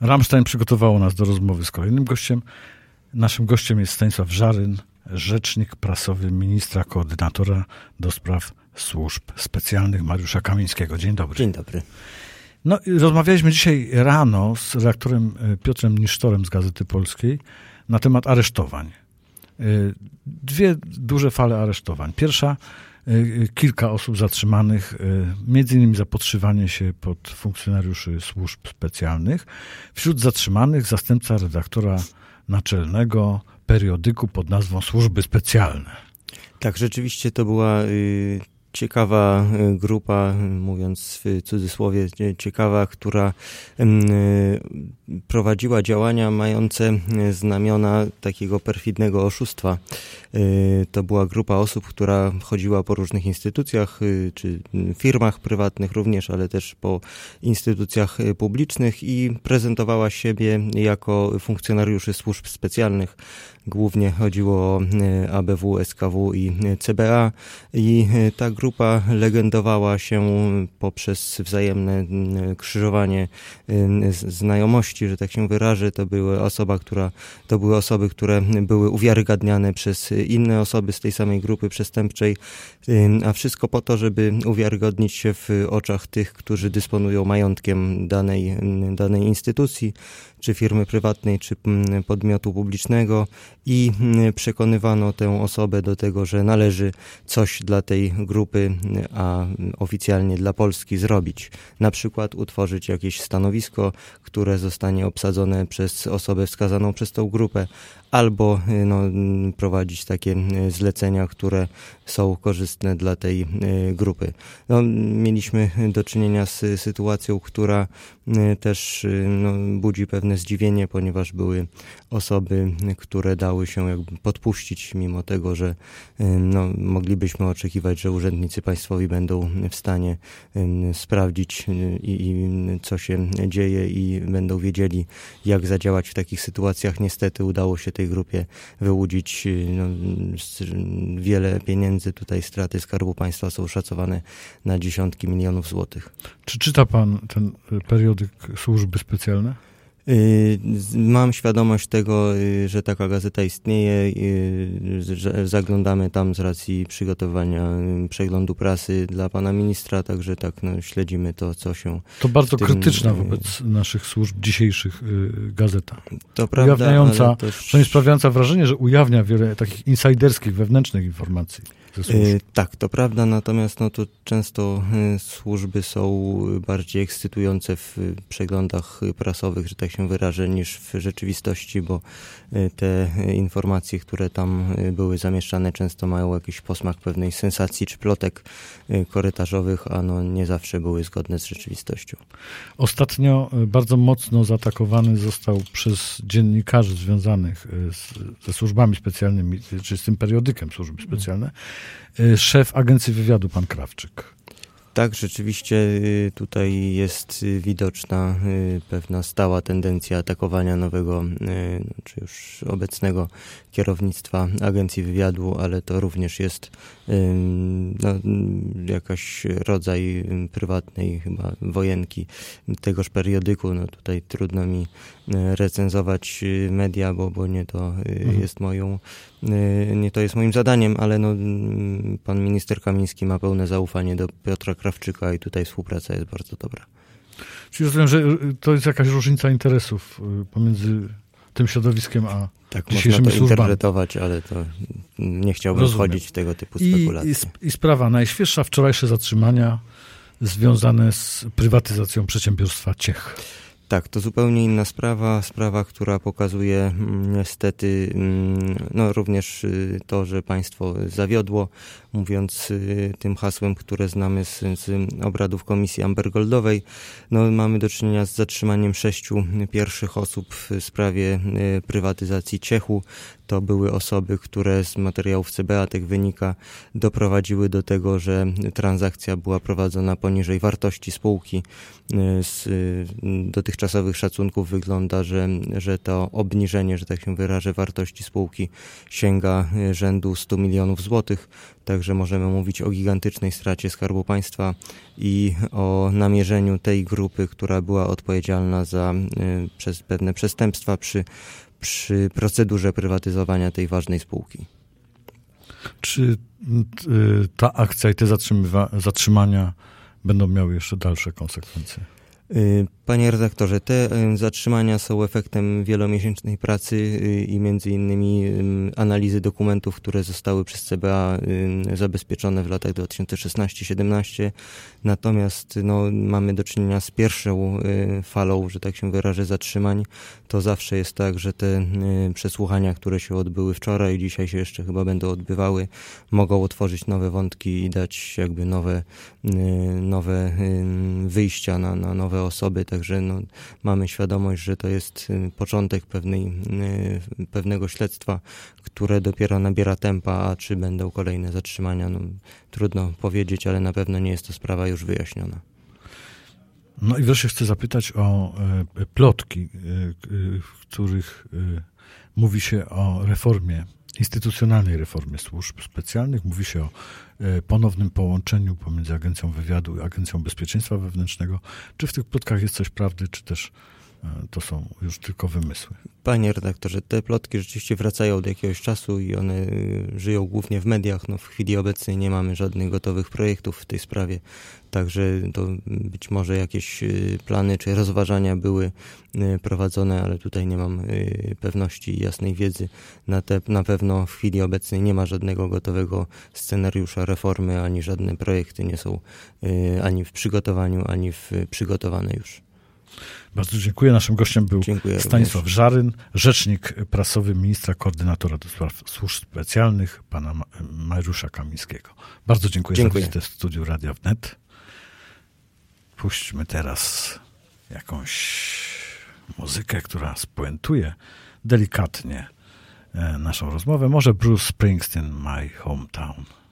Rammstein przygotowało nas do rozmowy z kolejnym gościem. Naszym gościem jest Stanisław Żaryn, rzecznik prasowy ministra koordynatora do spraw służb specjalnych Mariusza Kamińskiego. Dzień dobry. Dzień dobry. No, rozmawialiśmy dzisiaj rano z redaktorem Piotrem Nisztorem z Gazety Polskiej na temat aresztowań. Dwie duże fale aresztowań. Pierwsza, kilka osób zatrzymanych, między innymi za podszywanie się pod funkcjonariuszy służb specjalnych. Wśród zatrzymanych zastępca redaktora naczelnego periodyku pod nazwą Służby Specjalne. Tak, rzeczywiście to była ciekawa grupa, mówiąc w cudzysłowie, ciekawa, która prowadziła działania mające znamiona takiego perfidnego oszustwa. To była grupa osób, która chodziła po różnych instytucjach, czy firmach prywatnych również, ale też po instytucjach publicznych i prezentowała siebie jako funkcjonariuszy służb specjalnych. Głównie chodziło o ABW, SKW i CBA i ta grupa legendowała się poprzez wzajemne krzyżowanie znajomości, że tak się wyrażę. To były osoby, które były uwiarygadniane przez inne osoby z tej samej grupy przestępczej, a wszystko po to, żeby uwiarygodnić się w oczach tych, którzy dysponują majątkiem danej instytucji, czy firmy prywatnej, czy podmiotu publicznego i przekonywano tę osobę do tego, że należy coś dla tej grupy, a oficjalnie dla Polski zrobić. Na przykład utworzyć jakieś stanowisko, które zostanie obsadzone przez osobę wskazaną przez tą grupę, albo prowadzić takie zlecenia, które są korzystne dla tej grupy. Mieliśmy do czynienia z sytuacją, która też budzi pewne zdziwienie, ponieważ były osoby, które dały się jakby podpuścić, mimo tego, że moglibyśmy oczekiwać, że urzędnicy państwowi będą w stanie sprawdzić co się dzieje i będą wiedzieli, jak zadziałać w takich sytuacjach. Niestety udało się tej grupie wyłudzić wiele pieniędzy. Tutaj straty Skarbu Państwa są szacowane na dziesiątki milionów złotych. Czy czyta pan ten periodyk Służby Specjalne? Mam świadomość tego, że taka gazeta istnieje, że zaglądamy tam z racji przygotowania przeglądu prasy dla pana ministra, także tak, śledzimy to, co się... To bardzo krytyczna wobec naszych służb dzisiejszych gazeta. To prawda, ujawniająca, przynajmniej sprawiająca wrażenie, że ujawnia wiele takich insajderskich, wewnętrznych informacji. Tak, to prawda, natomiast to często służby są bardziej ekscytujące w przeglądach prasowych, że tak się wyrażę, niż w rzeczywistości, bo te informacje, które tam były zamieszczane, często mają jakiś posmak pewnej sensacji czy plotek korytarzowych, a nie zawsze były zgodne z rzeczywistością. Ostatnio bardzo mocno zaatakowany został przez dziennikarzy związanych ze służbami specjalnymi, czy z tym periodykiem Służby Specjalne, szef Agencji Wywiadu, pan Krawczyk. Tak, rzeczywiście tutaj jest widoczna pewna stała tendencja atakowania nowego, czy już obecnego kierownictwa Agencji Wywiadu, ale to również jest jakaś rodzaj prywatnej chyba wojenki tegoż periodyku. Tutaj trudno mi recenzować media, bo nie to jest moim zadaniem, ale pan minister Kamiński ma pełne zaufanie do Piotra Krawczyka i tutaj współpraca jest bardzo dobra. Czyli rozumiem, że to jest jakaś różnica interesów pomiędzy tym środowiskiem a dzisiejszymi można to służbami. Interpretować, ale to nie chciałbym wchodzić w tego typu spekulacje. I sprawa najświeższa, wczorajsze zatrzymania związane z prywatyzacją przedsiębiorstwa Ciech. Tak, to zupełnie inna sprawa, która pokazuje niestety również to, że państwo zawiodło, mówiąc tym hasłem, które znamy z obradów Komisji Amber-Goldowej. Mamy do czynienia z zatrzymaniem 6 pierwszych osób w sprawie prywatyzacji Ciechu. to były osoby, które z materiałów CBA, tak wynika, doprowadziły do tego, że transakcja była prowadzona poniżej wartości spółki. Z dotychczasowych szacunków wygląda, że to obniżenie, że tak się wyrażę, wartości spółki sięga rzędu 100 milionów złotych, także możemy mówić o gigantycznej stracie Skarbu Państwa i o namierzeniu tej grupy, która była odpowiedzialna za przez pewne przestępstwa przy procedurze prywatyzowania tej ważnej spółki. Czy ta akcja i te zatrzymania będą miały jeszcze dalsze konsekwencje? Panie redaktorze, te zatrzymania są efektem wielomiesięcznej pracy i między innymi analizy dokumentów, które zostały przez CBA zabezpieczone w latach 2016-17. Natomiast mamy do czynienia z pierwszą falą, że tak się wyrażę, zatrzymań. To zawsze jest tak, że te przesłuchania, które się odbyły wczoraj, dzisiaj się jeszcze chyba będą odbywały, mogą otworzyć nowe wątki i dać jakby nowe wyjścia na nowe osoby. Także mamy świadomość, że to jest początek pewnego śledztwa, które dopiero nabiera tempa, a czy będą kolejne zatrzymania, trudno powiedzieć, ale na pewno nie jest to sprawa już wyjaśniona. No i wreszcie chcę zapytać o plotki, w których mówi się o instytucjonalnej reformie służb specjalnych. Mówi się o ponownym połączeniu pomiędzy Agencją Wywiadu i Agencją Bezpieczeństwa Wewnętrznego. Czy w tych plotkach jest coś prawdy, czy też to są już tylko wymysły? Panie redaktorze, te plotki rzeczywiście wracają od jakiegoś czasu i one żyją głównie w mediach. W chwili obecnej nie mamy żadnych gotowych projektów w tej sprawie, także to być może jakieś plany czy rozważania były prowadzone, ale tutaj nie mam pewności i jasnej wiedzy. Na pewno w chwili obecnej nie ma żadnego gotowego scenariusza reformy, ani żadne projekty nie są ani w przygotowaniu, ani przygotowane już. Bardzo dziękuję. Naszym gościem był Stanisław Żaryn, rzecznik prasowy ministra koordynatora do spraw służb specjalnych, pana Mariusza Kamińskiego. Bardzo dziękuję za wizytę w studiu Radia Wnet. Puśćmy teraz jakąś muzykę, która spuentuje delikatnie naszą rozmowę. Może Bruce Springsteen, My Hometown.